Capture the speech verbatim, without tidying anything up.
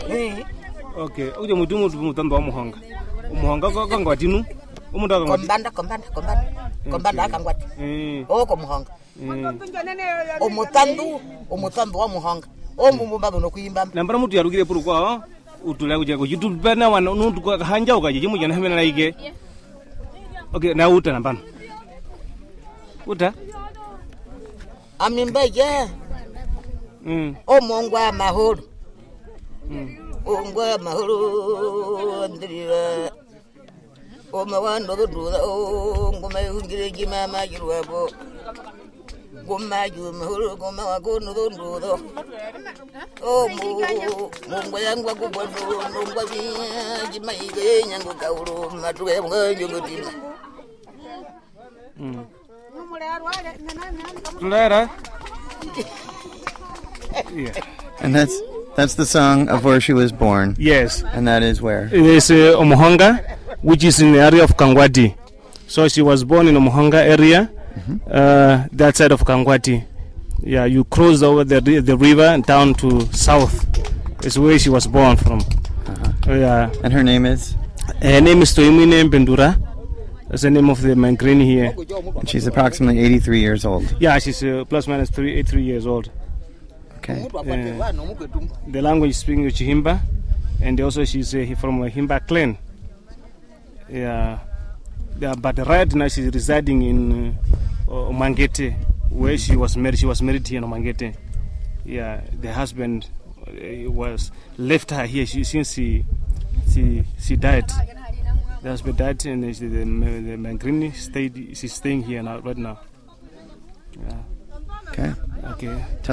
Eh. Okay, uje mutu mutu mutambo wa muhanga. Umuhanga kwa kangwati nu? Umuntu akangwati. Kombanda kombanda kombanda. Kombanda akangwati. Eh. Oh ko muhanga. Umutandu, umutandu wa muhanga. Oh mumbaga no kuyimba. Nambara mutu yarugire puru kwa utula kuja ku YouTube bana wana nuntu kwa hanja ukaje jimu jana hemena like. Okay, na uta nambana. Uta? Amimbaje. Mm. Oh mongwa mahoro. Mm. Ongwa mahoro ndira. O mawando duda o ngoma yungire gimama girwabo. Goma ju mahoro goma wagono dudo. O mu mongwa yangwa kubondo ngwa bi gimaige nyango kauro matuwe mwanyo mutima. Mm. Lara. Yeah. And that's that's the song of where she was born. Yes. And that is where? It is uh, Omuhanga, which is in the area of Kangwati. So she was born in Omuhanga area, mm-hmm. uh, that side of Kangwati. Yeah, you cross over the the river down to south. Is where she was born from. Uh-huh. Yeah. And her name is? Her name is Toimine Bendura. That's the name of the Mangreni here. And she's approximately eighty-three years old. Yeah, she's uh, plus minus three, eighty-three years old. Okay. Uh, the language is speaking Chihimba, and also she's uh, from a Himba clan. Yeah. Yeah, but right now she's residing in uh, Mangete, where she was married. She was married here in Mangete. Yeah, the husband uh, was left her here she, since she she she died. The husband died, and the, the, the Mangrini stayed. She's staying here now, right now. Yeah. Okay. Okay.